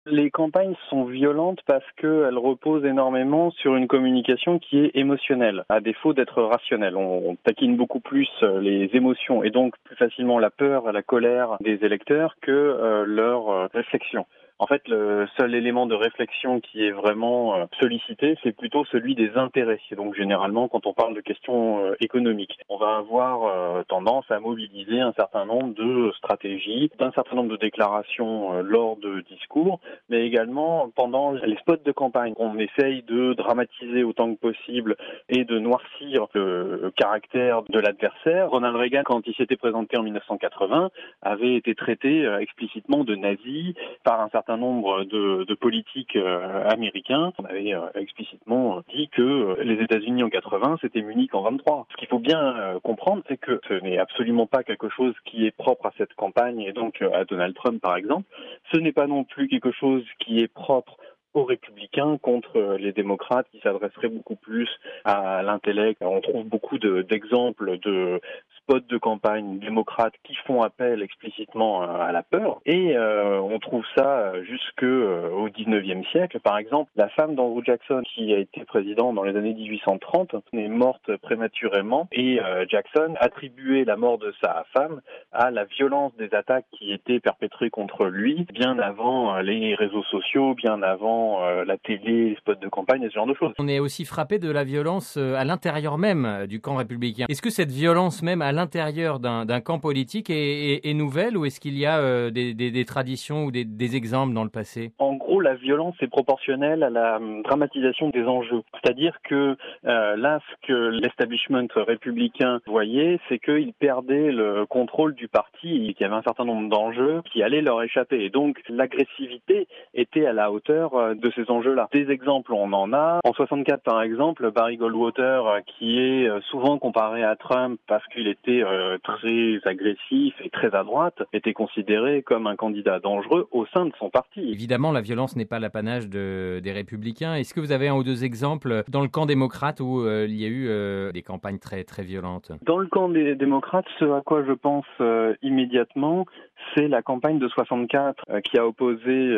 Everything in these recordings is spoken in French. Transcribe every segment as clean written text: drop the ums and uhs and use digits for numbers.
Les campagnes sont violentes parce qu'elles reposent énormément sur une communication qui est émotionnelle, à défaut d'être rationnelle. On taquine beaucoup plus les émotions et donc plus facilement la peur et la colère des électeurs que leur réflexion. En fait, le seul élément de réflexion qui est vraiment sollicité, c'est plutôt celui des intérêts. Et donc, généralement, quand on parle de questions économiques, on va avoir tendance à mobiliser un certain nombre de stratégies, un certain nombre de déclarations lors de discours, mais également pendant les spots de campagne. On essaye de dramatiser autant que possible et de noircir le caractère de l'adversaire. Ronald Reagan, quand il s'était présenté en 1980, avait été traité explicitement de nazi par un certain nombre de politiques américains. On avait explicitement dit que les États-Unis en 80, c'était Munich en 23. Ce qu'il faut bien comprendre, c'est que ce n'est absolument pas quelque chose qui est propre à cette campagne et donc à Donald Trump par exemple. Ce n'est pas non plus quelque chose qui est propre aux républicains contre les démocrates qui s'adresseraient beaucoup plus à l'intellect. On trouve beaucoup d'exemples de spots de campagne démocrates qui font appel explicitement à la peur et on trouve ça jusqu'au 19e siècle. Par exemple, la femme d'Andrew Jackson qui a été président dans les années 1830 est morte prématurément et Jackson attribuait la mort de sa femme à la violence des attaques qui étaient perpétrées contre lui bien avant les réseaux sociaux, bien avant la télé, les spots de campagne et ce genre de choses. On est aussi frappé de la violence à l'intérieur même du camp républicain. Est-ce que cette violence même à l'intérieur d'un camp politique est nouvelle ou est-ce qu'il y a des traditions ou des exemples dans le passé ? En gros, la violence est proportionnelle à la dramatisation des enjeux. C'est-à-dire que là, ce que l'establishment républicain voyait, c'est qu'il perdait le contrôle du parti et qu'il y avait un certain nombre d'enjeux qui allaient leur échapper. Et donc, l'agressivité était à la hauteur de ces enjeux-là. Des exemples, on en a. En 64, par exemple, Barry Goldwater, qui est souvent comparé à Trump parce qu'il était très agressif et très à droite, était considéré comme un candidat dangereux au sein de son parti. Évidemment, la violence n'est pas l'apanage des républicains. Est-ce que vous avez un ou deux exemples dans le camp démocrate où il y a eu des campagnes très, très violentes ? Dans le camp des démocrates, ce à quoi je pense immédiatement, c'est la campagne de 64 qui a opposé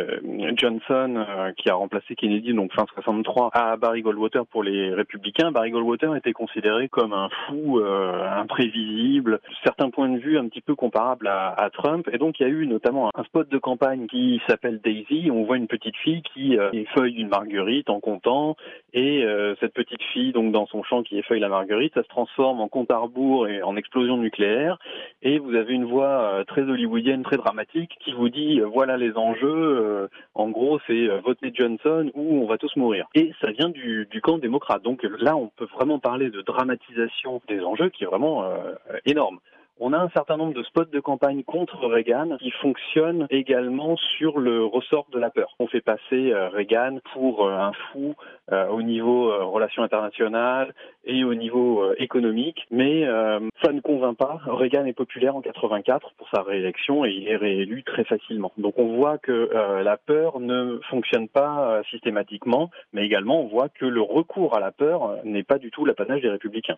Johnson, qui a remplacé Kennedy, donc fin 63, à Barry Goldwater pour les républicains. Barry Goldwater était considéré comme un fou imprévisible, certains points de vue un petit peu comparables à Trump. Et donc il y a eu notamment un spot de campagne qui s'appelle Daisy. On voit une petite fille qui effeuille une marguerite en comptant, et cette petite fille, donc dans son champ qui effeuille la marguerite, ça se transforme en compte à rebours et en explosion nucléaire. Et vous avez une voix très hollywoodienne, très dramatique, qui vous dit voilà les enjeux, en gros c'est voter Johnson ou on va tous mourir. Et ça vient du camp démocrate. Donc là on peut vraiment parler de dramatisation des enjeux qui est vraiment énorme. On a un certain nombre de spots de campagne contre Reagan qui fonctionnent également sur le ressort de la peur. On fait passer Reagan pour un fou au niveau relations internationales et au niveau économique, mais ça ne convainc pas. Reagan est populaire en 84 pour sa réélection et il est réélu très facilement. Donc on voit que la peur ne fonctionne pas systématiquement, mais également on voit que le recours à la peur n'est pas du tout l'apanage des républicains.